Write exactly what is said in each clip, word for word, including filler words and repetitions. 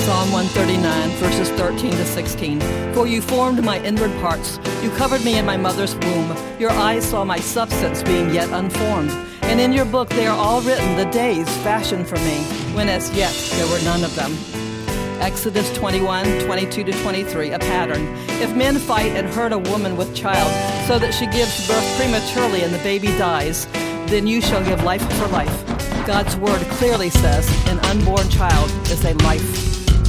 Psalm one thirty-nine, verses thirteen to sixteen. For you formed my inward parts. You covered me in my mother's womb. Your eyes saw my substance being yet unformed. And in your book they are all written, the days fashioned for me, when as yet there were none of them. Exodus twenty-one, twenty-two to twenty-three, a pattern. If men fight and hurt a woman with child, so that she gives birth prematurely and the baby dies, then you shall give life for life. God's word clearly says an unborn child is a life.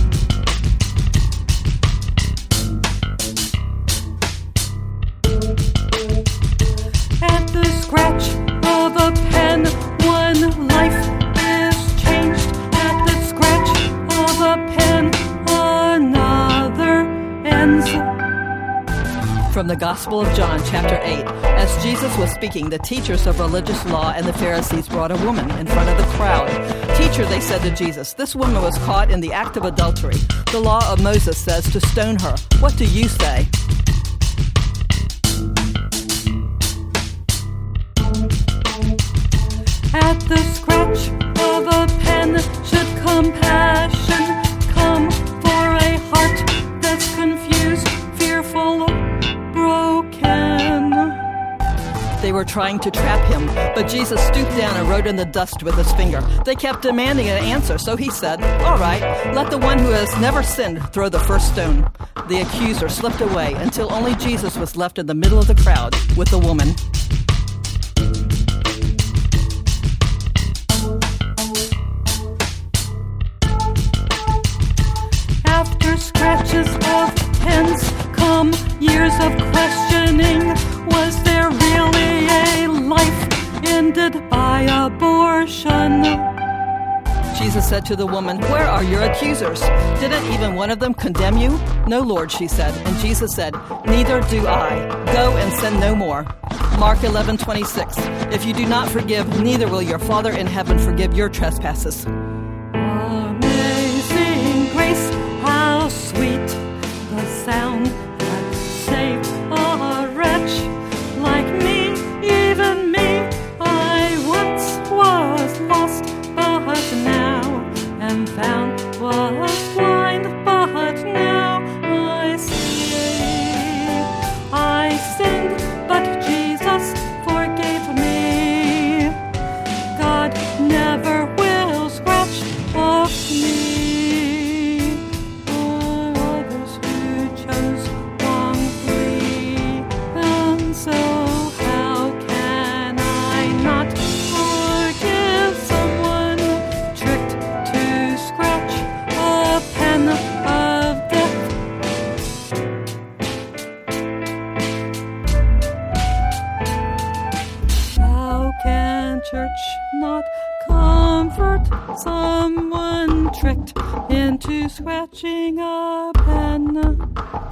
At the scratch of a pen, one life is changed. At the scratch of a pen, another ends. From the Gospel of John, chapter eight. As Jesus was speaking, the teachers of religious law and the Pharisees brought a woman in front of the crowd. Teacher, they said to Jesus, this woman was caught in the act of adultery. The law of Moses says to stone her. What do you say? At the scratch of a pen should compassion come for a heart that's confused, fearful, broken. They were trying to trap him, but Jesus stooped down and wrote in the dust with his finger. They kept demanding an answer, so he said, all right, let the one who has never sinned throw the first stone. The accuser slipped away until only Jesus was left in the middle of the crowd with the woman. After scratches of pens come years of questioning. Was there really a life ended by abortion? Jesus said to the woman, where are your accusers? Didn't even one of them condemn you? No, Lord, she said. And Jesus said, neither do I. Go and sin no more. Mark eleven twenty-six. If you do not forgive, neither will your Father in heaven forgive your trespasses. Amazing grace, how sweet the sound that saved a wretch like me, even me. I once was lost, but now am found, was blind, but now I see. I sinned, but Jesus forgave me. God never will scratch off me. For others who chose wrongfully, and so how can I not forgive someone tricked to scratch a pen of death? How can church not comfort someone tricked into scratching a pen?